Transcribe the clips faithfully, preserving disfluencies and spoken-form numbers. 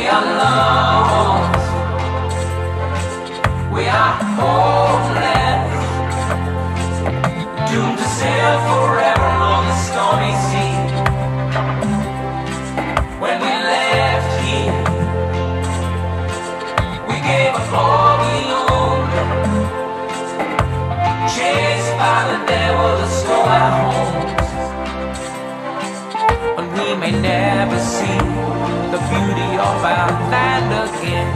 are lost. We are homeless, doomed to sail forever on the stormy sea. When we left here, we gave up all we owned, chased by the devil that stole our homes. And we may never see the beauty of our land again.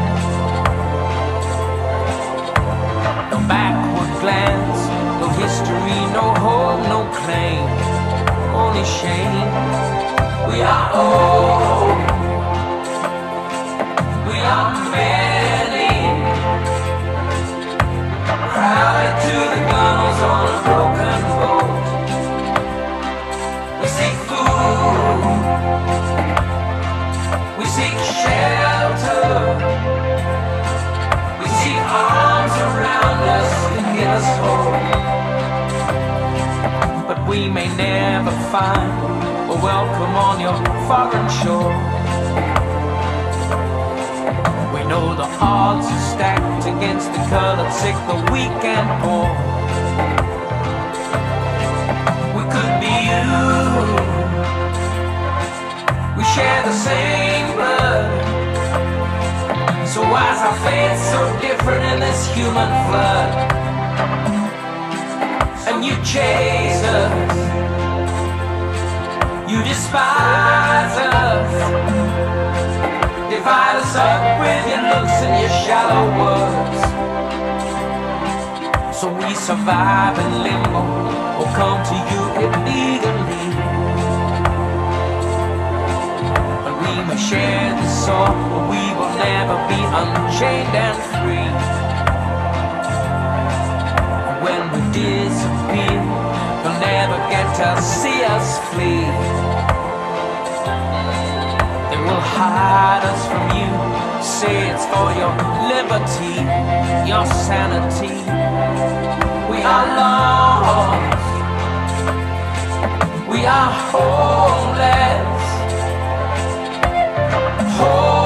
No backward glance, no history, no home, no claim, only shame. We are old, we are many, crowded to the gunnels on a broken boat. We seek food, we seek shelter, we seek arms around us to give us hope. But we may never find a welcome on your foreign shore. We know the odds are stacked against the colored sick, the weak and poor. We could be you, we share the same blood. So why's our fate so different in this human flood? And you chase us, you despise us, divide us up with your looks and your shallow words. So we survive in limbo or come to you illegally. And we may share the soul, but we will never be unchained and free. And when we disappear, you'll never get to see us flee. They will hide us from you, say it's for your liberty, your sanity. We are lost, we are homeless, homeless.